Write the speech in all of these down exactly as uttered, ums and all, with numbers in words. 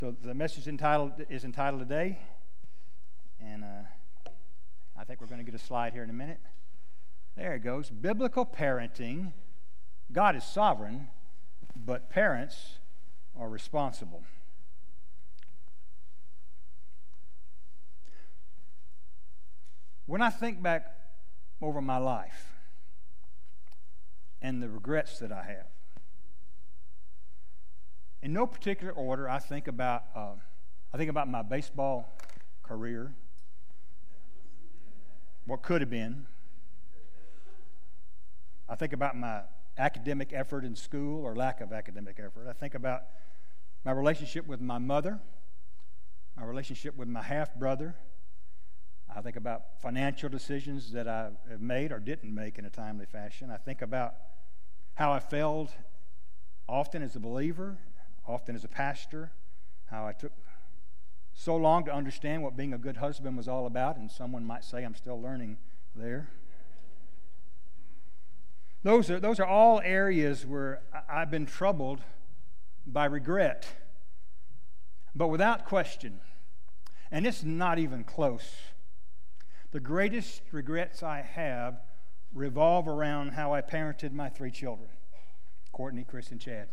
So the message entitled is entitled today, and uh, I think we're going to get a slide here in a minute. There it goes. Biblical parenting. God is sovereign, but parents are responsible. When I think back over my life and the regrets that I have, in no particular order, I think about uh, I think about my baseball career, what could have been. I think about my academic effort in school or lack of academic effort. I think about my relationship with my mother, my relationship with my half-brother. I think about financial decisions that I have made or didn't make in a timely fashion. I think about how I failed often as a believer, often as a pastor, how I took so long to understand what being a good husband was all about, and someone might say I'm still learning there. Those are, those are all areas where I've been troubled by regret. But without question, and it's not even close, the greatest regrets I have revolve around how I parented my three children, Courtney, Chris, and Chad.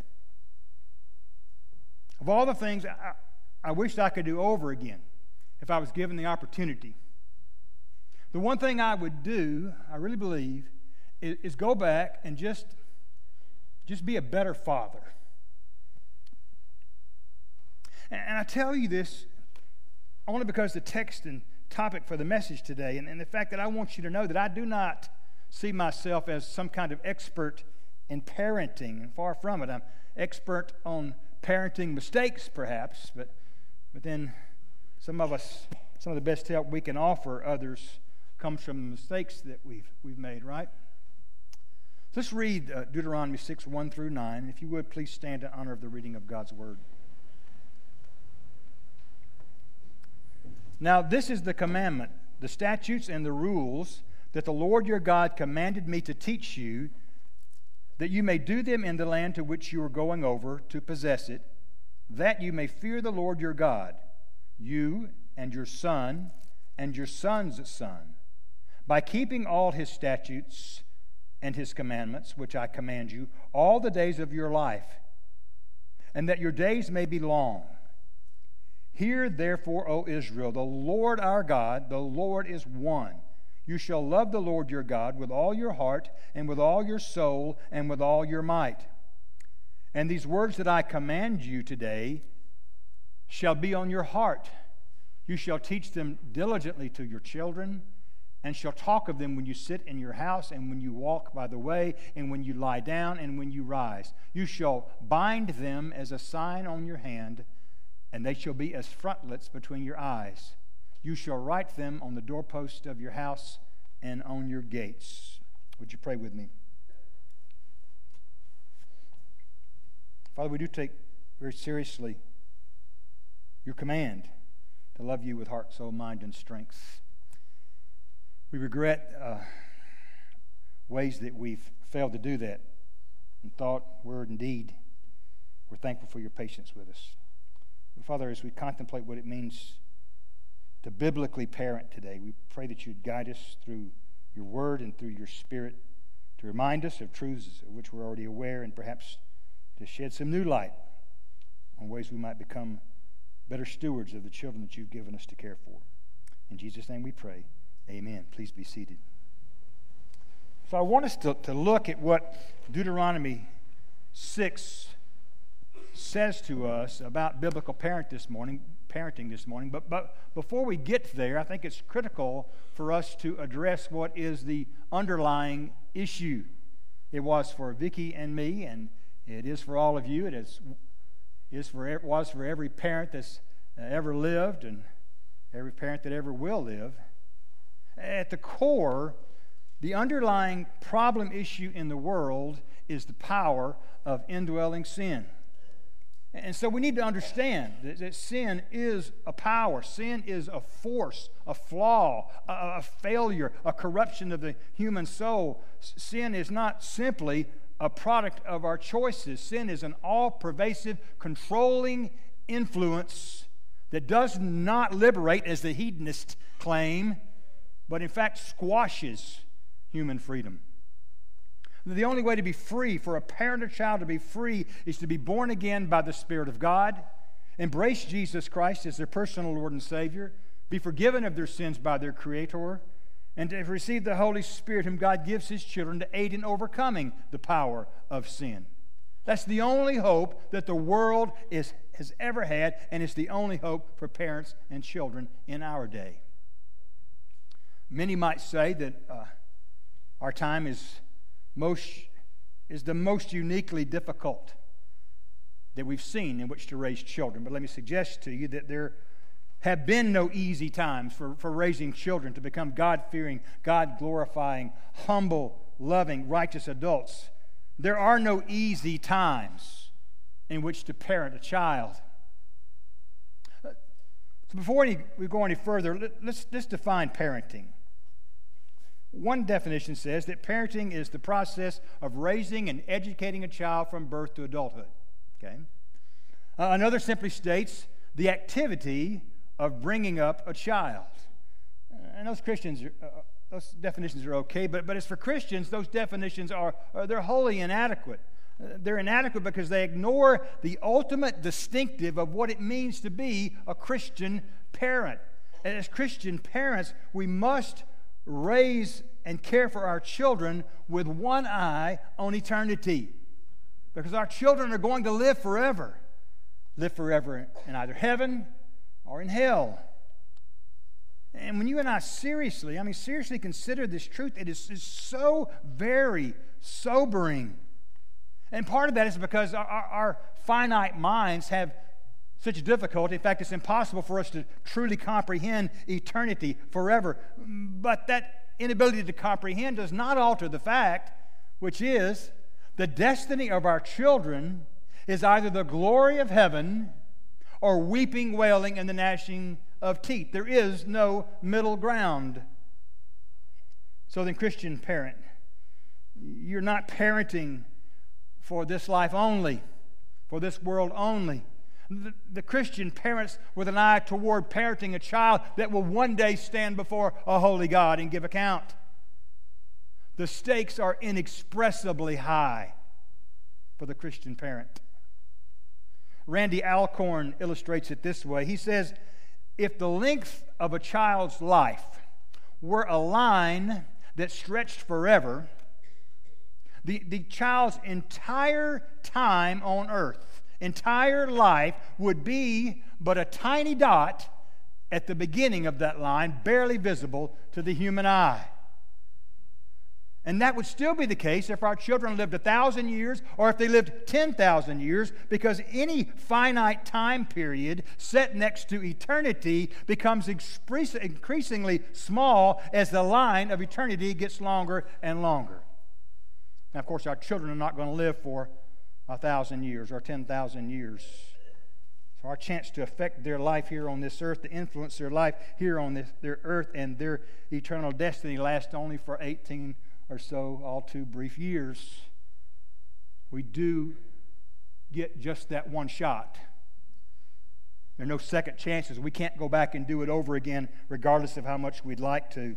Of all the things I, I wished I could do over again if I was given the opportunity, the one thing I would do, I really believe, is, is go back and just, just be a better father. And, and I tell you this only because the text and topic for the message today, and, and the fact that I want you to know that I do not see myself as some kind of expert in parenting, and far from it. I'm expert on parenting mistakes, perhaps, but but then some of us, some of the best help we can offer others comes from the mistakes that we've we've made, right? So let's read uh, Deuteronomy six, one through nine. If you would, please stand in honor of the reading of God's Word. Now, this is the commandment, the statutes and the rules that the Lord your God commanded me to teach you, that you may do them in the land to which you are going over to possess it, that you may fear the Lord your God, you and your son and your son's son, by keeping all his statutes and his commandments, which I command you, all the days of your life, and that your days may be long. Hear therefore, O Israel, the Lord our God, the Lord is one. You shall love the Lord your God with all your heart and with all your soul and with all your might. And these words that I command you today shall be on your heart. You shall teach them diligently to your children, and shall talk of them when you sit in your house, and when you walk by the way, and when you lie down, and when you rise. You shall bind them as a sign on your hand, and they shall be as frontlets between your eyes. You shall write them on the doorpost of your house and on your gates. Would you pray with me? Father, we do take very seriously your command to love you with heart, soul, mind, and strength. We regret uh, ways that we've failed to do that in thought, word, and deed. We're thankful for your patience with us. But Father, as we contemplate what it means to biblically parent today, we pray that you'd guide us through your word and through your spirit to remind us of truths of which we're already aware, and perhaps to shed some new light on ways we might become better stewards of the children that you've given us to care for. In Jesus' name we pray. Amen. Please be seated. So I want us to, to look at what Deuteronomy six says to us about biblical parent this morning, parenting this morning. But, but before we get there, I think it's critical for us to address what is the underlying issue. It was for Vicki and me, and it is for all of you. It is, is for, it was for every parent that's ever lived and every parent that ever will live. At the core, the underlying problem issue in the world is the power of indwelling sin. And so we need to understand that, that sin is a power. Sin is a force, a flaw, a, a failure, a corruption of the human soul. Sin is not simply a product of our choices. Sin is an all-pervasive, controlling influence that does not liberate, as the hedonists claim, but in fact squashes human freedom. The only way to be free, for a parent or child to be free, is to be born again by the Spirit of God, embrace Jesus Christ as their personal Lord and Savior, be forgiven of their sins by their Creator, and to receive the Holy Spirit whom God gives His children to aid in overcoming the power of sin. That's the only hope that the world is, has ever had, and it's the only hope for parents and children in our day. Many might say that uh, our time is most is the most uniquely difficult that we've seen in which to raise children. But let me suggest to you that there have been no easy times for, for raising children to become God-fearing, God-glorifying, humble, loving, righteous adults. There are no easy times in which to parent a child. So before any, we go any further, let, let's, let's define parenting. One definition says that parenting is the process of raising and educating a child from birth to adulthood. Okay? Uh, another simply states the activity of bringing up a child. And those Christians, uh, those definitions are okay, but, but as for Christians, those definitions are, are they're wholly inadequate. Uh, they're inadequate because they ignore the ultimate distinctive of what it means to be a Christian parent. And as Christian parents, we must raise and care for our children with one eye on eternity, because our children are going to live forever, live forever in either heaven or in hell. And when you and I seriously, I mean seriously consider this truth, it is, is so very sobering. And part of that is because our, our, our finite minds have such difficulty. In fact, it's impossible for us to truly comprehend eternity forever. But that inability to comprehend does not alter the fact, which is the destiny of our children is either the glory of heaven or weeping, wailing, and the gnashing of teeth. There is no middle ground. So then, Christian parent, you're not parenting for this life only, for this world only. The, the Christian parents with an eye toward parenting a child that will one day stand before a holy God and give account. The stakes are inexpressibly high for the Christian parent. Randy Alcorn illustrates it this way. He says, if the length of a child's life were a line that stretched forever, the, the child's entire time on earth, entire life, would be but a tiny dot at the beginning of that line, barely visible to the human eye. And that would still be the case if our children lived a thousand years or if they lived ten thousand years, because any finite time period set next to eternity becomes increasingly small as the line of eternity gets longer and longer. Now, of course, our children are not going to live for a thousand years or ten thousand years. So our chance to affect their life here on this earth, to influence their life here on this, their earth, and their eternal destiny lasts only for eighteen or so, all too brief years. We do get just that one shot. There are no second chances. We can't go back and do it over again, regardless of how much we'd like to.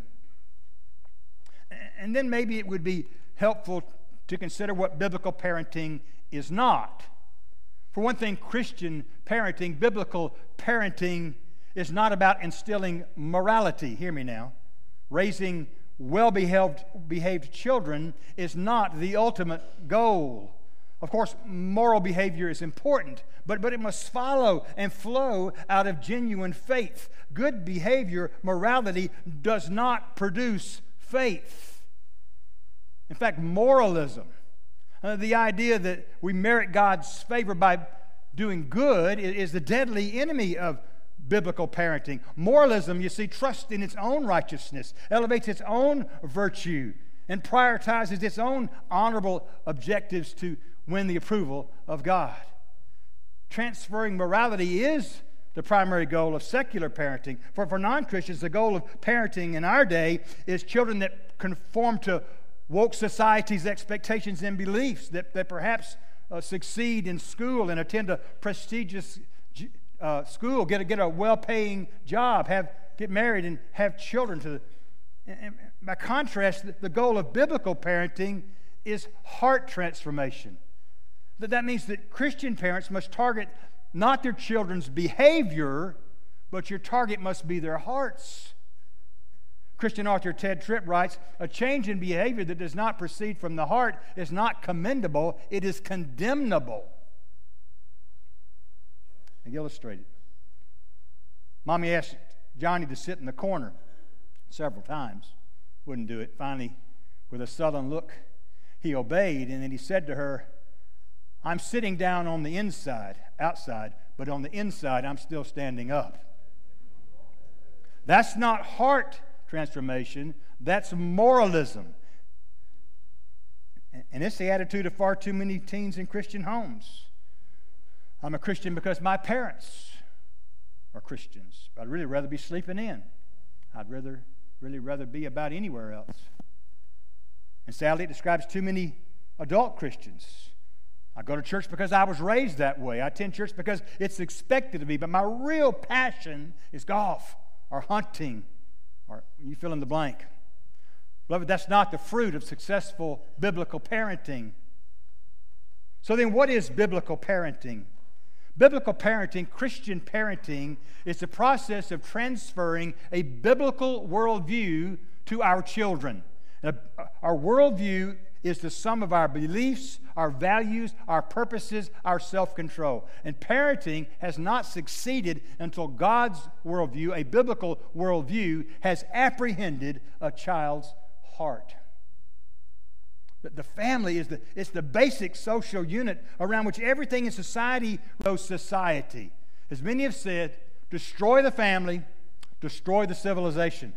And then maybe it would be helpful to consider what biblical parenting is not. For one thing, Christian parenting, biblical parenting, is not about instilling morality. Hear me now. Raising well-behaved behaved children is not the ultimate goal. Of course, moral behavior is important, but, but it must follow and flow out of genuine faith. Good behavior, morality, does not produce faith. In fact, moralism, uh, the idea that we merit God's favor by doing good, is the deadly enemy of biblical parenting. Moralism, you see, trusts in its own righteousness, elevates its own virtue, and prioritizes its own honorable objectives to win the approval of God. Transferring morality is the primary goal of secular parenting. For, for non-Christians, the goal of parenting in our day is children that conform to woke society's expectations and beliefs, that, that perhaps uh, succeed in school and attend a prestigious uh, school, get a, get a well-paying job, have get married, and have children. To the, and, and by contrast, the, the goal of biblical parenting is heart transformation. That that means that Christian parents must target not their children's behavior, but your target must be their hearts. Christian author Ted Tripp writes, "A change in behavior that does not proceed from the heart is not commendable, it is condemnable." And illustrate it. Mommy asked Johnny to sit in the corner several times. Wouldn't do it. Finally, with a sullen look, he obeyed, and then he said to her, "I'm sitting down on the inside, outside, but on the inside I'm still standing up." That's not heart transformation, that's moralism. And it's the attitude of far too many teens in Christian homes. I'm a Christian because my parents are Christians. I'd really rather be sleeping in. I'd rather, really rather be about anywhere else. And sadly, it describes too many adult Christians. I go to church because I was raised that way. I attend church because it's expected to be. But my real passion is golf or hunting, or you fill in the blank. Beloved, that's not the fruit of successful biblical parenting. So then, what is biblical parenting? Biblical parenting, Christian parenting, is the process of transferring a biblical worldview to our children. Now, our worldview is the sum of our beliefs, our values, our purposes, our self-control. And parenting has not succeeded until God's worldview, a biblical worldview, has apprehended a child's heart. The family is the, it's the basic social unit around which everything in society grows society. As many have said, destroy the family, destroy the civilization.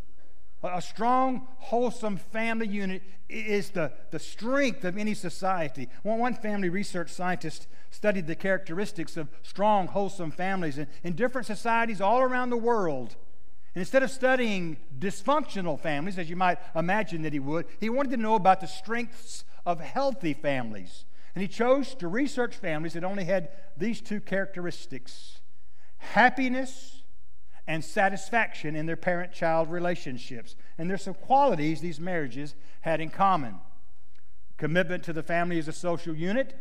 A strong, wholesome family unit is the, the strength of any society. One, one family research scientist studied the characteristics of strong, wholesome families in, in different societies all around the world. And instead of studying dysfunctional families, as you might imagine that he would, he wanted to know about the strengths of healthy families. And he chose to research families that only had these two characteristics: happiness and satisfaction in their parent-child relationships. And there's some qualities these marriages had in common: commitment to the family as a social unit,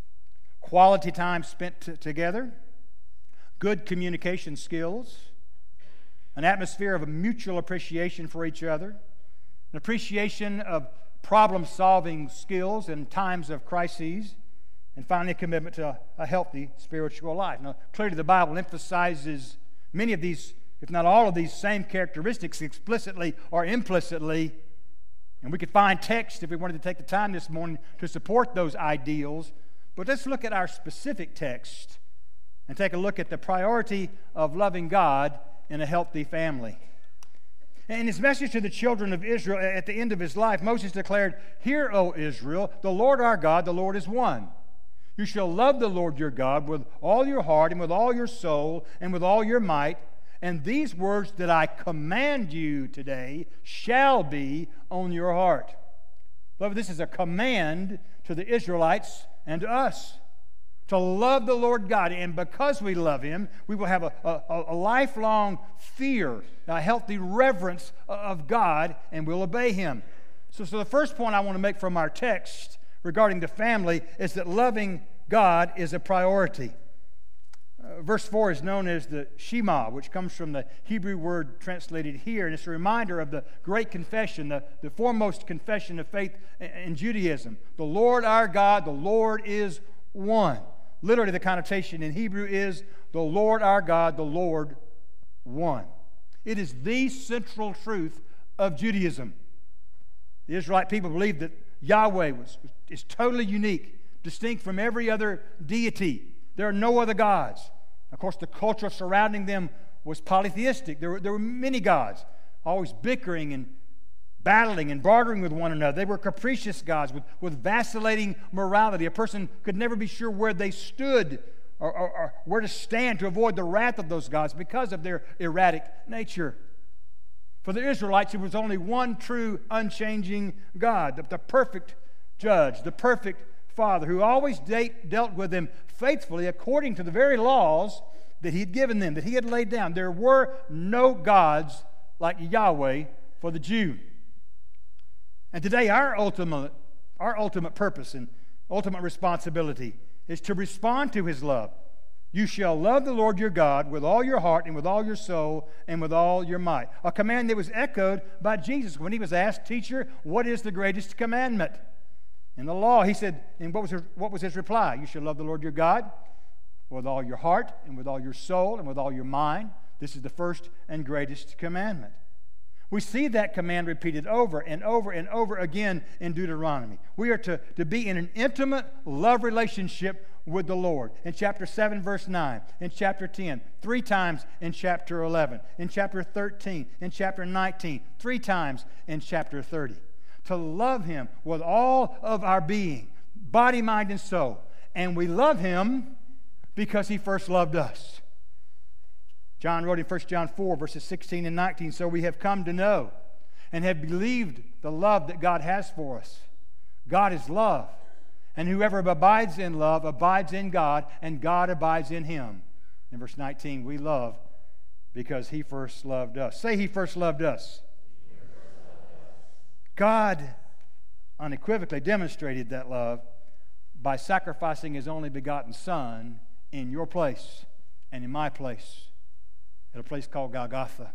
quality time spent t- together, good communication skills, an atmosphere of a mutual appreciation for each other, an appreciation of problem-solving skills in times of crises, and finally a commitment to a, a healthy spiritual life. Now, clearly the Bible emphasizes many of these, if not all of these same characteristics explicitly or implicitly, and we could find text if we wanted to take the time this morning to support those ideals. But let's look at our specific text and take a look at the priority of loving God in a healthy family. In his message to the children of Israel at the end of his life, Moses declared, "Hear, O Israel, the Lord our God, the Lord is one. You shall love the Lord your God with all your heart and with all your soul and with all your might. And these words that I command you today shall be on your heart." Beloved, this is a command to the Israelites and to us to love the Lord God. And because we love Him, we will have a, a, a lifelong fear, a healthy reverence of God, and we'll obey Him. So, so the first point I want to make from our text regarding the family is that loving God is a priority. Uh, verse four is known as the Shema, which comes from the Hebrew word translated here, and it's a reminder of the great confession, the, the foremost confession of faith in, in Judaism. The Lord our God, the Lord is one. Literally, the connotation in Hebrew is the Lord our God, the Lord one. It is the central truth of Judaism. The Israelite people believed that Yahweh was, is totally unique, distinct from every other deity. There are no other gods. Of course, the culture surrounding them was polytheistic. There were, there were many gods, always bickering and battling and bartering with one another. They were capricious gods with, with vacillating morality. A person could never be sure where they stood or, or, or where to stand to avoid the wrath of those gods because of their erratic nature. For the Israelites, there was only one true, unchanging God, the, the perfect judge, the perfect Father, who always de- dealt with them faithfully according to the very laws that he had given them, that he had laid down. There were no gods like Yahweh for the Jew. And today our ultimate, our ultimate purpose and ultimate responsibility is to respond to his love. You shall love the Lord your God with all your heart and with all your soul and with all your might. A command that was echoed by Jesus when he was asked, Teacher, what is the greatest commandment in the law? He said, and what was his, what was his reply? You shall love the Lord your God with all your heart and with all your soul and with all your mind. This is the first and greatest commandment. We see that command repeated over and over and over again in Deuteronomy. We are to, to be in an intimate love relationship with the Lord. In chapter seven, verse nine, in chapter ten, three times in chapter eleven, in chapter thirteen, in chapter nineteen, three times in chapter thirty. To love him with all of our being, body, mind, and soul. And we love him because he first loved us. John wrote in First John four, verses sixteen and nineteen, so we have come to know and have believed the love that God has for us. God is love, and whoever abides in love abides in God, and God abides in him. In verse nineteen, we love because he first loved us. Say, he first loved us. God unequivocally demonstrated that love by sacrificing his only begotten Son in your place and in my place, at a place called Golgotha.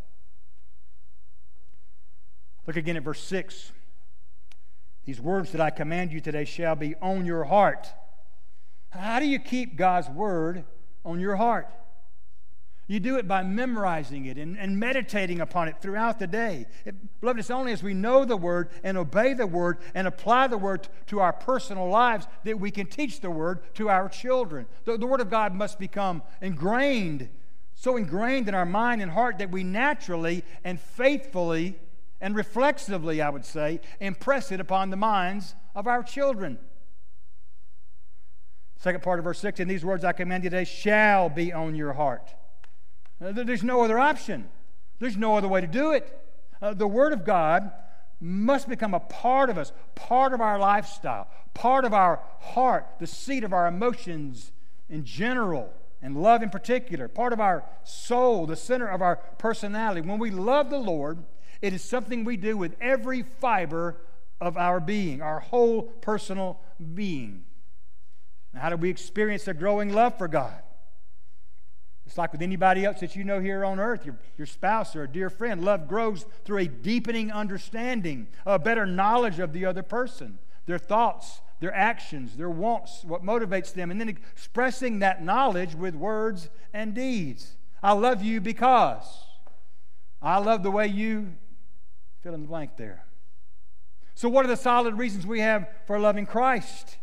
Look again at verse six. These words that I command you today shall be on your heart. How do you keep God's word on your heart? You do it by memorizing it and, and meditating upon it throughout the day. It, beloved, it's only as we know the word and obey the word and apply the word to our personal lives that we can teach the word to our children. The, the word of God must become ingrained, so ingrained in our mind and heart that we naturally and faithfully and reflexively, I would say, impress it upon the minds of our children. Second part of verse six, and these words I command you today shall be on your heart. Uh, there's no other option. There's no other way to do it. Uh, the Word of God must become a part of us, part of our lifestyle, part of our heart, the seat of our emotions in general, and love in particular, part of our soul, the center of our personality. When we love the Lord, it is something we do with every fiber of our being, our whole personal being. Now, how do we experience a growing love for God? It's like with anybody else that you know here on earth, your, your spouse or a dear friend. Love grows through a deepening understanding, a better knowledge of the other person, their thoughts, their actions, their wants, what motivates them, and then expressing that knowledge with words and deeds. I love you because I love the way you fill in the blank there. So what are the solid reasons we have for loving Christ?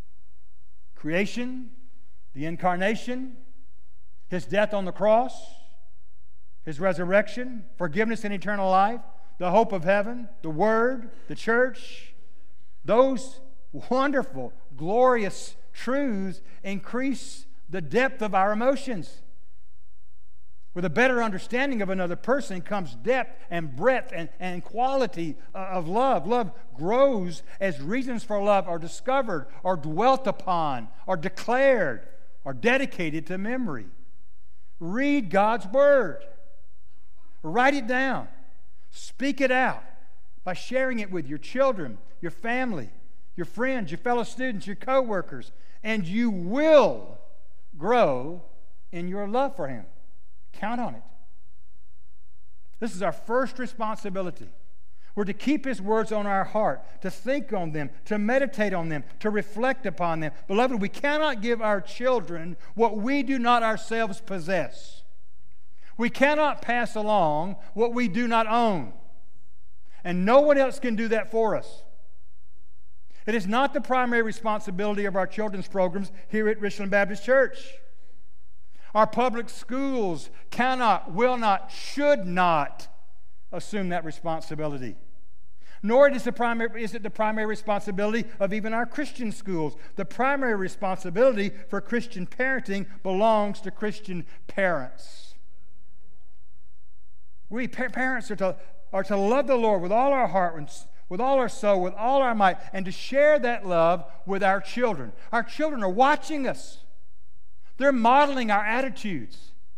Creation, the incarnation, his death on the cross, his resurrection, forgiveness and eternal life, the hope of heaven, the Word, the church. Those wonderful, glorious truths increase the depth of our emotions. With a better understanding of another person comes depth and breadth and, and quality of love. Love grows as reasons for love are discovered or dwelt upon or declared or dedicated to memory. Read God's Word. Write it down. Speak it out by sharing it with your children, your family, your friends, your fellow students, your co-workers, and you will grow in your love for Him. Count on it. This is our first responsibility. We're to keep His words on our heart, to think on them, to meditate on them, to reflect upon them. Beloved, we cannot give our children what we do not ourselves possess. We cannot pass along what we do not own. And no one else can do that for us. It is not the primary responsibility of our children's programs here at Richland Baptist Church. Our public schools cannot, will not, should not assume that responsibility. Nor is, the primary, is it the primary responsibility of even our Christian schools. The primary responsibility for Christian parenting belongs to Christian parents. We pa- parents are to, are to love the Lord with all our heart, with all our soul, with all our might, and to share that love with our children. Our children are watching us. They're modeling our attitudes.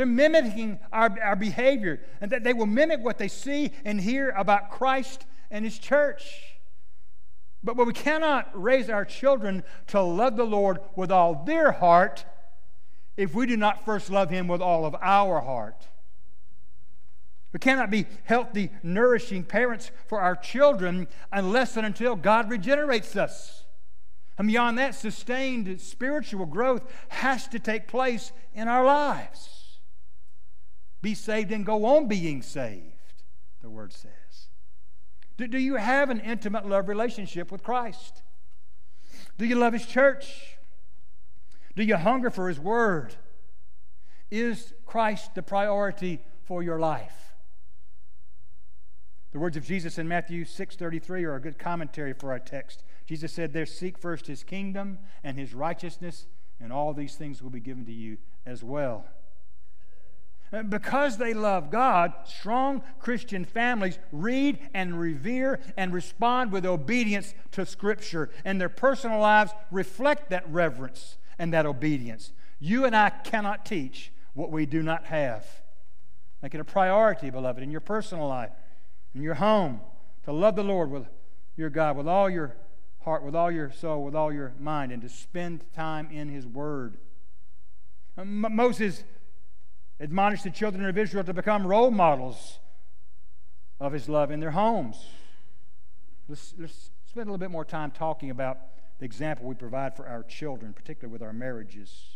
They're mimicking our, our behavior, and that they will mimic what they see and hear about Christ and His church. But, but we cannot raise our children to love the Lord with all their heart if we do not first love Him with all of our heart. We cannot be healthy, nourishing parents for our children unless and until God regenerates us. And beyond that, sustained spiritual growth has to take place in our lives. Be saved and go on being saved, the Word says. Do, do you have an intimate love relationship with Christ? Do you love His church? Do you hunger for His Word? Is Christ the priority for your life? The words of Jesus in Matthew six thirty-three are a good commentary for our text. Jesus said there, "Seek first His kingdom and His righteousness, and all these things will be given to you as well." And because they love God, strong Christian families read and revere and respond with obedience to Scripture, and their personal lives reflect that reverence and that obedience. You and I cannot teach what we do not have. Make it a priority, beloved, in your personal life, in your home, to love the Lord with your God with all your heart, with all your soul, with all your mind, and to spend time in His Word. M- Moses admonished the children of Israel to become role models of His love in their homes. Let's, let's spend a little bit more time talking about the example we provide for our children, particularly with our marriages.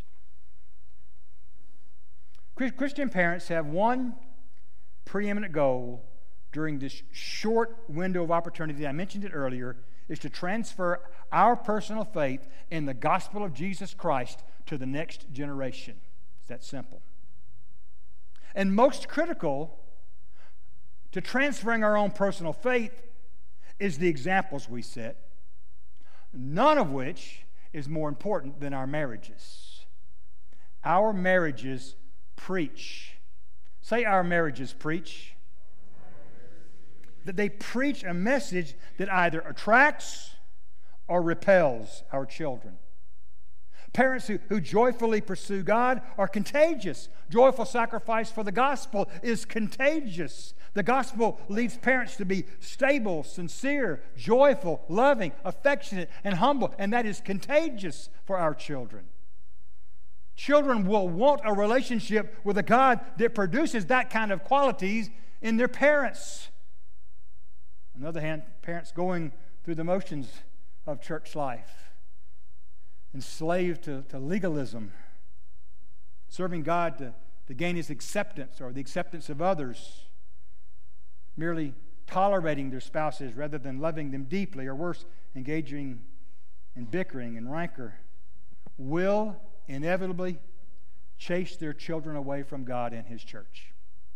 Christian parents have one preeminent goal during this short window of opportunity, I mentioned it earlier, is to transfer our personal faith in the gospel of Jesus Christ to the next generation. It's that simple. And most critical to transferring our own personal faith is the examples we set, none of which is more important than our marriages. Our marriages preach. Say, our marriages preach. That they preach a message that either attracts or repels our children. Parents who, who joyfully pursue God are contagious. Joyful sacrifice for the gospel is contagious. The gospel leads parents to be stable, sincere, joyful, loving, affectionate, and humble, and that is contagious for our children. Children will want a relationship with a God that produces that kind of qualities in their parents. On the other hand, parents going through the motions of church life, enslaved to, to legalism, serving God to, to gain His acceptance or the acceptance of others, merely tolerating their spouses rather than loving them deeply, or worse, engaging in bickering and rancor, will inevitably chase their children away from God and His church.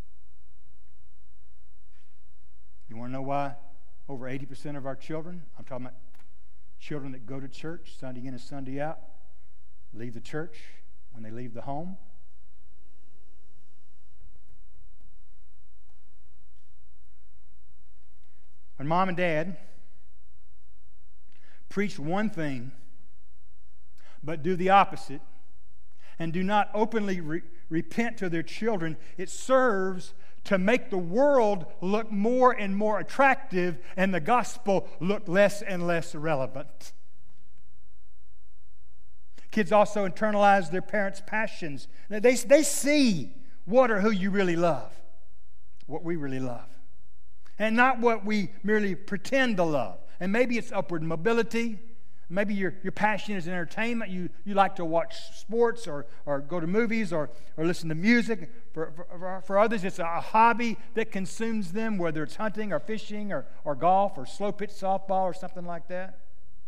You want to know why over eighty percent of our children, I'm talking about children that go to church Sunday in and Sunday out, leave the church when they leave the home? When mom and dad preach one thing but do the opposite and do not openly re- repent to their children, it serves to make the world look more and more attractive and the gospel look less and less relevant. Kids also internalize their parents' passions. They, they see what or who you really love, what we really love, and not what we merely pretend to love. And maybe it's upward mobility. Maybe your, your passion is in entertainment. You, you like to watch sports or, or go to movies or, or listen to music. For, for, for others, it's a hobby that consumes them, whether it's hunting or fishing or, or golf or slow pitch softball or something like that.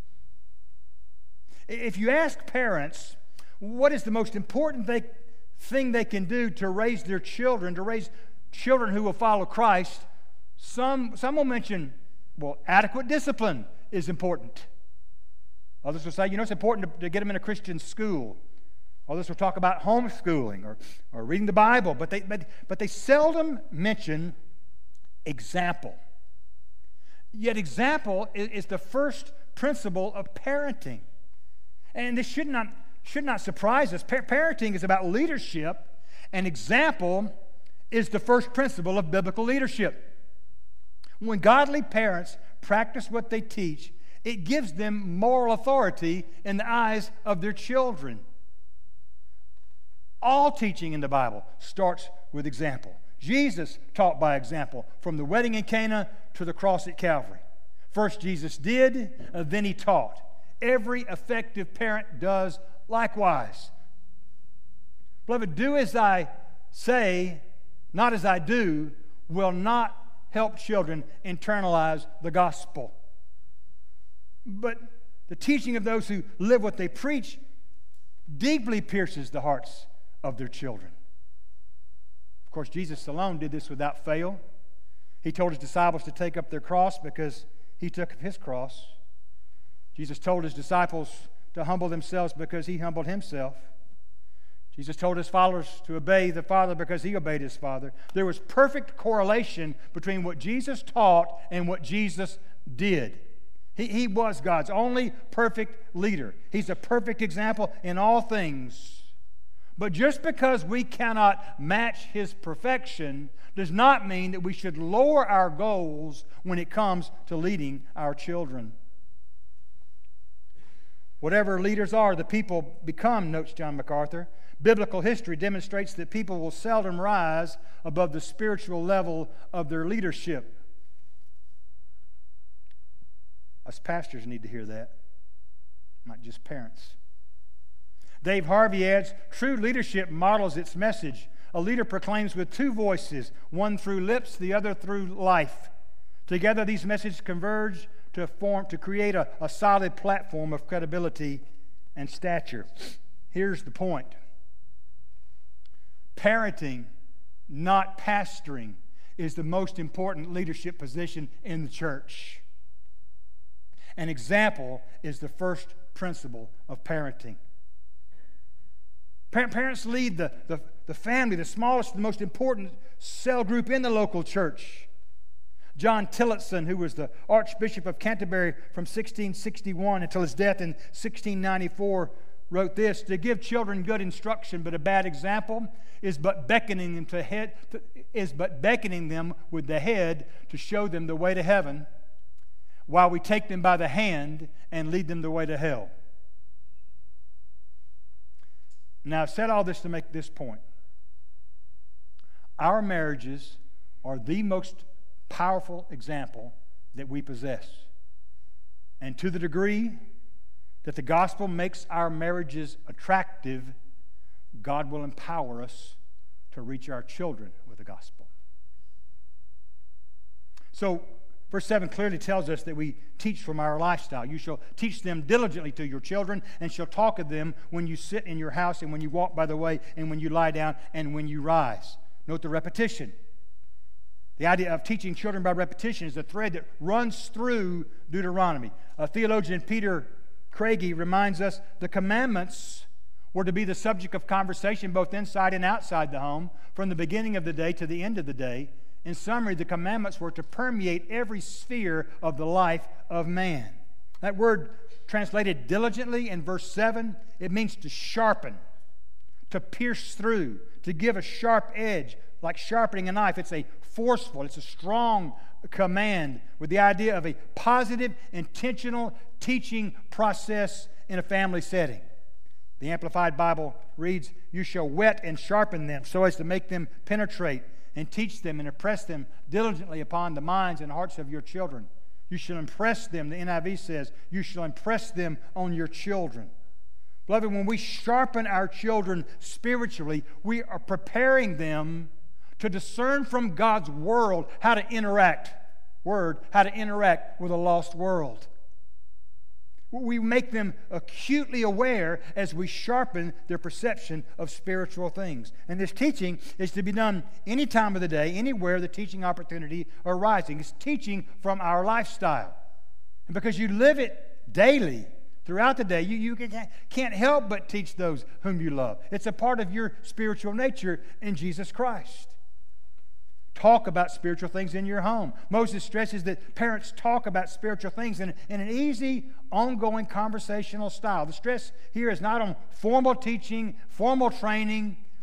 If you ask parents what is the most important they, thing they can do to raise their children, to raise children who will follow Christ, some, some will mention, well, adequate discipline is important. Others will say, you know, it's important to, to get them in a Christian school. Others will talk about homeschooling or, or reading the Bible, but they, but, but they seldom mention example. Yet example is, is the first principle of parenting. And this should not, should not surprise us. Pa- parenting is about leadership, An example is the first principle of biblical leadership. When godly parents practice what they teach, it gives them moral authority in the eyes of their children. All teaching in the Bible starts with example. Jesus taught by example, from the wedding in Cana to the cross at Calvary. First Jesus did, uh, then he taught. Every effective parent does likewise. Beloved, do as I say, not as I do, will not help children internalize the gospel. But the teaching of those who live what they preach deeply pierces the hearts of their children. Of course, Jesus alone did this without fail. He told his disciples to take up their cross because he took up his cross. Jesus told his disciples to humble themselves because he humbled himself. Jesus told his followers to obey the Father because he obeyed his Father. There was perfect correlation between what Jesus taught and what Jesus did. He, he was God's only perfect leader. He's a perfect example in all things. But just because we cannot match his perfection does not mean that we should lower our goals when it comes to leading our children. Whatever leaders are, the people become, notes John MacArthur. Biblical history demonstrates that people will seldom rise above the spiritual level of their leadership. Us pastors need to hear that, not just parents. Dave Harvey adds, true leadership models its message. A leader proclaims with two voices, one through lips, the other through life. Together, these messages converge to form, to create a, a solid platform of credibility and stature. Here's the point. Parenting, not pastoring, is the most important leadership position in the church. An example is the first principle of parenting. Parents lead the, the, the family, the smallest, the most important cell group in the local church. John Tillotson, who was the Archbishop of Canterbury from sixteen sixty-one until his death in sixteen ninety-four, wrote this: to give children good instruction but a bad example is but beckoning them to head to, is but beckoning them with the head to show them the way to heaven, while we take them by the hand and lead them the way to hell. Now, I've said all this to make this point. Our marriages are the most powerful example that we possess. And to the degree that the gospel makes our marriages attractive, God will empower us to reach our children with the gospel. So, verse seven clearly tells us that we teach from our lifestyle. You shall teach them diligently to your children, and shall talk of them when you sit in your house, and when you walk by the way, and when you lie down, and when you rise. Note the repetition. The idea of teaching children by repetition is a thread that runs through Deuteronomy. A theologian, Peter Craigie, reminds us the commandments were to be the subject of conversation both inside and outside the home, from the beginning of the day to the end of the day. In summary, the commandments were to permeate every sphere of the life of man. That word translated diligently in verse seven, it means to sharpen, to pierce through, to give a sharp edge, like sharpening a knife. It's a forceful, it's a strong command with the idea of a positive, intentional teaching process in a family setting. The Amplified Bible reads, you shall whet and sharpen them so as to make them penetrate, and teach them and impress them diligently upon the minds and hearts of your children. You shall impress them, the N I V says, you shall impress them on your children. Beloved, when we sharpen our children spiritually, we are preparing them to discern from God's world how to interact, word, how to interact with a lost world. We make them acutely aware as we sharpen their perception of spiritual things. And this teaching is to be done any time of the day, anywhere the teaching opportunity arising. It's teaching from our lifestyle. And because you live it daily, throughout the day, you, you can, can't help but teach those whom you love. It's a part of your spiritual nature in Jesus Christ. Talk about spiritual things in your home. Moses stresses that parents talk about spiritual things in, in an easy, ongoing conversational style. The stress here is not on formal teaching, formal training,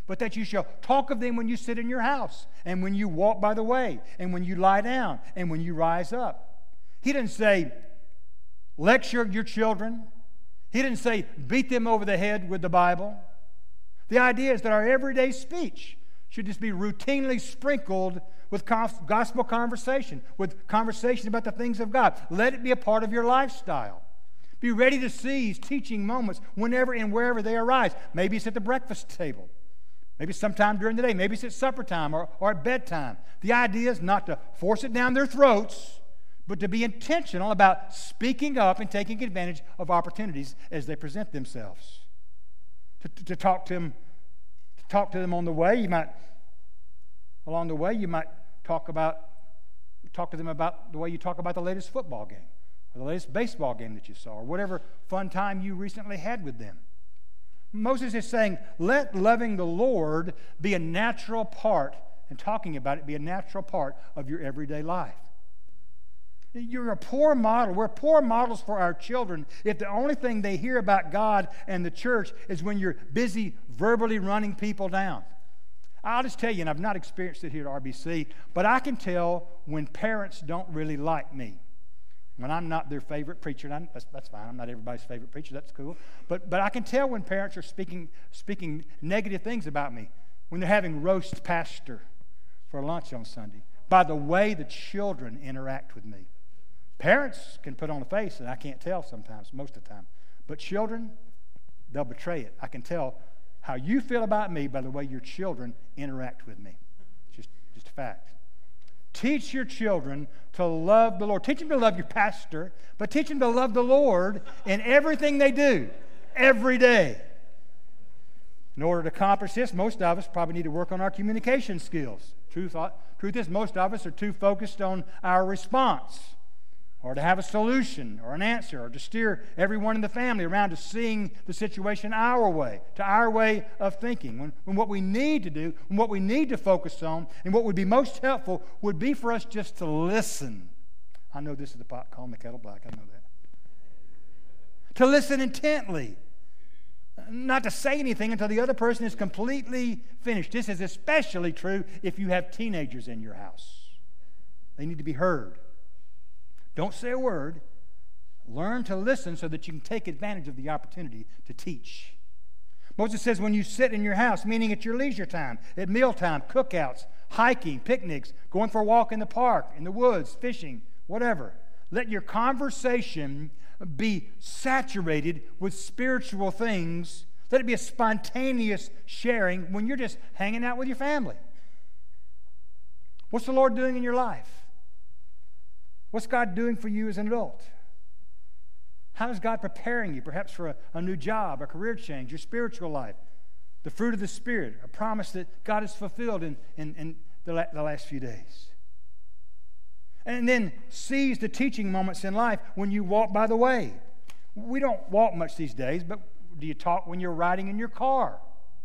but that you shall talk of them when you sit in your house, and when you walk by the way, and when you lie down, and when you rise up. He didn't say, lecture your children. He didn't say, beat them over the head with the Bible. The idea is that our everyday speech should just be routinely sprinkled with gospel conversation, with conversation about the things of God. Let it be a part of your lifestyle. Be ready to seize teaching moments whenever and wherever they arise. Maybe it's at the breakfast table. Maybe sometime during the day. Maybe it's at supper time or, or at bedtime. The idea is not to force it down their throats, but to be intentional about speaking up and taking advantage of opportunities as they present themselves. To, to, to talk to them, to talk to them on the way. You might, along the way, you might talk about, talk to them about the way you talk about the latest football game, or the latest baseball game that you saw, or whatever fun time you recently had with them. Moses is saying, let loving the Lord be a natural part, and talking about it be a natural part of your everyday life. You're a poor model. We're poor models for our children if the only thing they hear about God and the church is when you're busy verbally running people down. I'll just tell you, and I've not experienced it here at R B C, but I can tell when parents don't really like me. When I'm not their favorite preacher, and I'm, that's, that's fine. I'm not everybody's favorite preacher. That's cool. But but I can tell when parents are speaking speaking negative things about me. When they're having roast pastor for lunch on Sunday, by the way the children interact with me. Parents can put on a face, and I can't tell sometimes, most of the time. But children, they'll betray it. I can tell how you feel about me by the way your children interact with me. It's just, just a fact. Teach your children to love the Lord. Teach them to love your pastor, but teach them to love the Lord in everything they do, every day. In order to accomplish this, most of us probably need to work on our communication skills. Truth, truth is, most of us are too focused on our response, or to have a solution or an answer, or to steer everyone in the family around to seeing the situation our way, to our way of thinking. When, when what we need to do, when what we need to focus on, and what would be most helpful would be for us just to listen. I know this is the pot calling the kettle black. I know that. To listen intently. Not to say anything until the other person is completely finished. This is especially true if you have teenagers in your house. They need to be heard. Don't say a word. Learn to listen so that you can take advantage of the opportunity to teach. Moses says when you sit in your house, meaning at your leisure time, at mealtime, cookouts, hiking, picnics, going for a walk in the park, in the woods, fishing, whatever, let your conversation be saturated with spiritual things. Let it be a spontaneous sharing when you're just hanging out with your family. What's the Lord doing in your life? What's God doing for you as an adult? How is God preparing you, perhaps for a, a new job, a career change, your spiritual life, the fruit of the Spirit, a promise that God has fulfilled in, in, in the, la- the last few days? And then seize the teaching moments in life when you walk by the way. We don't walk much these days, but do you talk when you're riding in your car?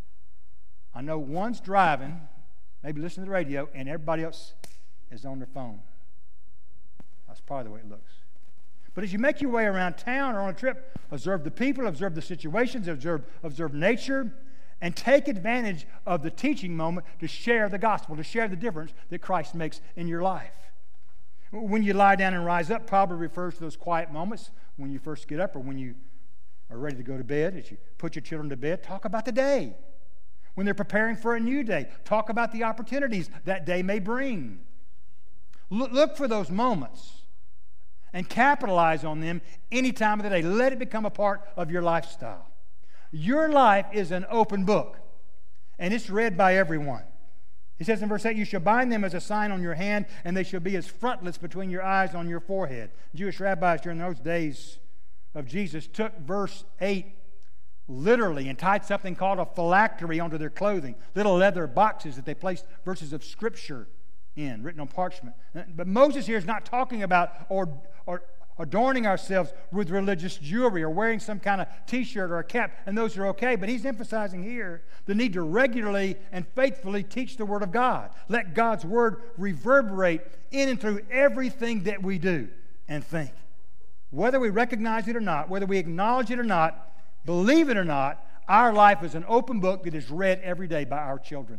I know one's driving, maybe listening to the radio, and everybody else is on their phone. That's probably the way it looks. But as you make your way around town or on a trip, observe the people, observe the situations, observe, observe nature, and take advantage of the teaching moment to share the gospel, to share the difference that Christ makes in your life. When you lie down and rise up probably refers to those quiet moments when you first get up or when you are ready to go to bed. As you put your children to bed, talk about the day. When they're preparing for a new day, talk about the opportunities that day may bring. Look for those moments and capitalize on them any time of the day. Let it become a part of your lifestyle. Your life is an open book, and it's read by everyone. He says in verse eight, you shall bind them as a sign on your hand, and they shall be as frontlets between your eyes on your forehead. Jewish rabbis during those days of Jesus took verse eight literally and tied something called a phylactery onto their clothing, little leather boxes that they placed verses of Scripture in, written on parchment. But Moses here is not talking about or, or adorning ourselves with religious jewelry or wearing some kind of t-shirt or a cap, and those are okay. But he's emphasizing here the need to regularly and faithfully teach the Word of God. Let God's Word reverberate in and through everything that we do and think. Whether we recognize it or not, whether we acknowledge it or not, believe it or not, our life is an open book that is read every day by our children.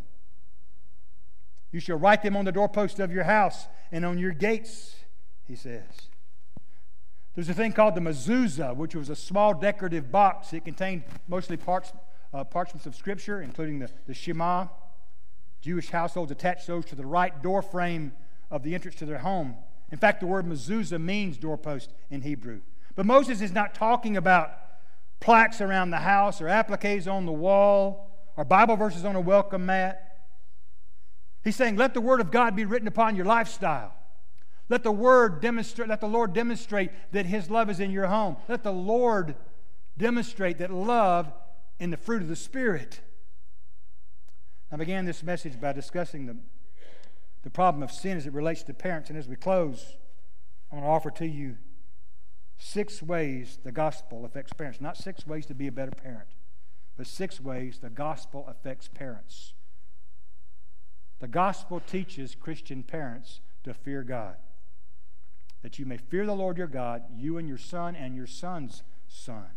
You shall write them on the doorpost of your house and on your gates, he says. There's a thing called the mezuzah, which was a small decorative box. It contained mostly parts, uh, parchments of Scripture, including the, the Shema. Jewish households attached those to the right door frame of the entrance to their home. In fact, the word mezuzah means doorpost in Hebrew. But Moses is not talking about plaques around the house or appliques on the wall or Bible verses on a welcome mat. He's saying, let the Word of God be written upon your lifestyle. Let the Word demonstrate, let the Lord demonstrate that His love is in your home. Let the Lord demonstrate that love in the fruit of the Spirit. I began this message by discussing the, the problem of sin as it relates to parents. And as we close, I want to offer to you six ways the gospel affects parents. Not six ways to be a better parent, but six ways the gospel affects parents. The gospel teaches Christian parents to fear God, that you may fear the Lord your God, you and your son and your son's son.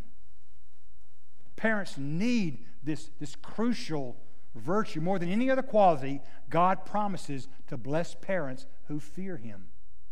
Parents need this, this crucial virtue. More than any other quality, God promises to bless parents who fear Him.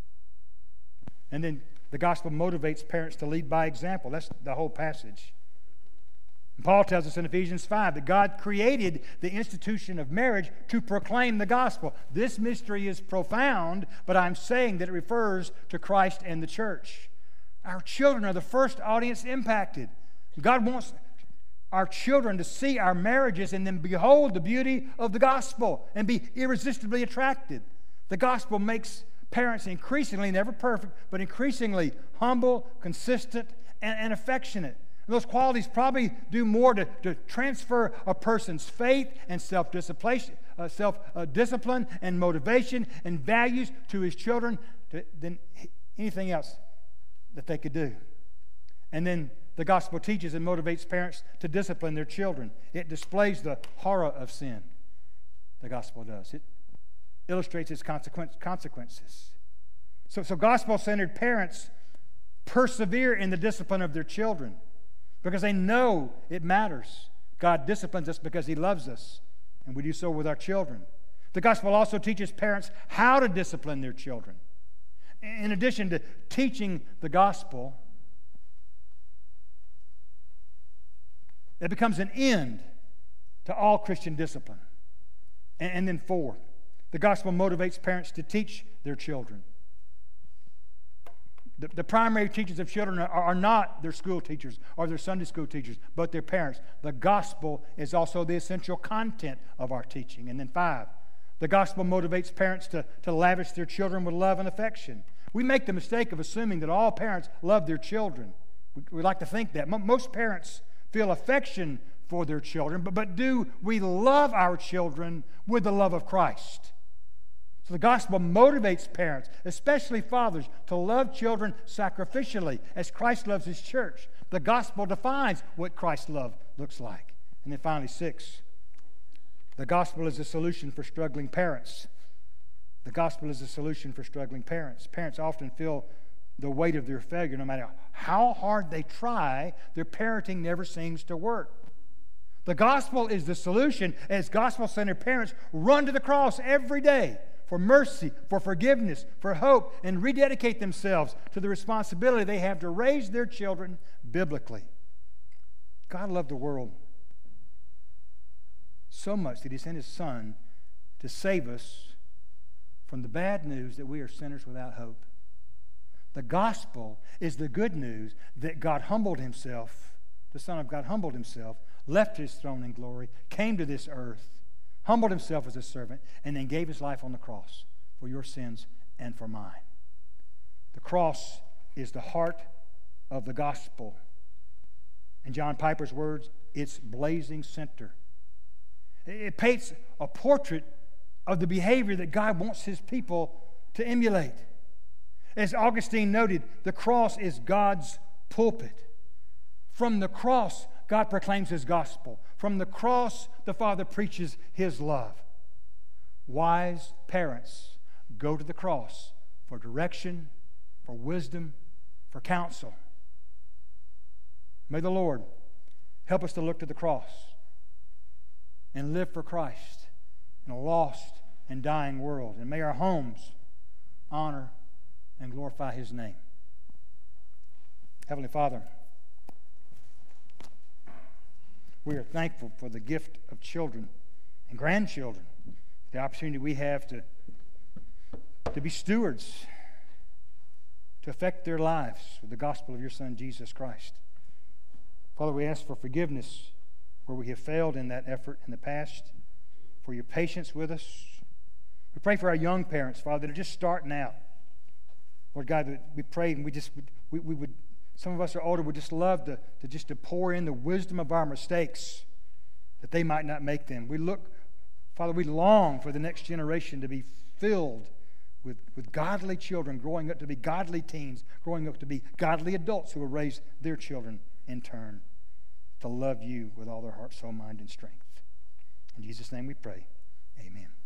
And then the gospel motivates parents to lead by example. That's the whole passage. And Paul tells us in Ephesians five that God created the institution of marriage to proclaim the gospel. This mystery is profound, but I'm saying that it refers to Christ and the church. Our children are the first audience impacted. God wants our children to see our marriages and then behold the beauty of the gospel and be irresistibly attracted. The gospel makes parents increasingly, never perfect, but increasingly humble, consistent, and, and affectionate. And those qualities probably do more to, to transfer a person's faith and self-discipline, uh, self-discipline uh, and motivation and values to his children to, than anything else that they could do. And then the gospel teaches and motivates parents to discipline their children. It displays the horror of sin. The gospel does. It illustrates its consequence, consequences. So, so gospel-centered parents persevere in the discipline of their children because they know it matters. God disciplines us because He loves us, and we do so with our children. The gospel also teaches parents how to discipline their children. In addition to teaching the gospel, it becomes an end to all Christian discipline. And, and then four, the gospel motivates parents to teach their children. The, the primary teachers of children are, are not their school teachers or their Sunday school teachers, but their parents. The gospel is also the essential content of our teaching. And then five, the gospel motivates parents to, to lavish their children with love and affection. We make the mistake of assuming that all parents love their children. We, we like to think that. M- most parents feel affection for their children, but, but do we love our children with the love of Christ? So the gospel motivates parents, especially fathers, to love children sacrificially as Christ loves His church. The gospel defines what Christ's love looks like. And then finally, six, the gospel is a solution for struggling parents. The gospel is a solution for struggling parents. Parents often feel the weight of their failure. No matter how hard they try, their parenting never seems to work. The gospel is the solution as gospel-centered parents run to the cross every day for mercy, for forgiveness, for hope, and rededicate themselves to the responsibility they have to raise their children biblically. God loved the world so much that He sent His Son to save us from the bad news that we are sinners without hope. The gospel is the good news that God humbled Himself, the Son of God humbled Himself, left His throne in glory, came to this earth, humbled Himself as a servant, and then gave His life on the cross for your sins and for mine. The cross is the heart of the gospel. In John Piper's words, its blazing center. It paints a portrait of the behavior that God wants His people to emulate. As Augustine noted, the cross is God's pulpit. From the cross, God proclaims His gospel. From the cross, the Father preaches His love. Wise parents go to the cross for direction, for wisdom, for counsel. May the Lord Help us to look to the cross and live for Christ in a lost and dying world. And may our homes honor and glorify His name. Heavenly Father, we are thankful for the gift of children and grandchildren, the opportunity we have to, to be stewards, to affect their lives with the gospel of your Son, Jesus Christ. Father, we ask for forgiveness where we have failed in that effort in the past, for your patience with us. We pray for our young parents, Father, that are just starting out. Lord God, that we pray and we just, we, we would, some of us are older, would just love to, to just to pour in the wisdom of our mistakes that they might not make them. We look, Father, we long for the next generation to be filled with, with godly children, growing up to be godly teens, growing up to be godly adults who will raise their children in turn to love you with all their heart, soul, mind, and strength. In Jesus' name we pray. Amen.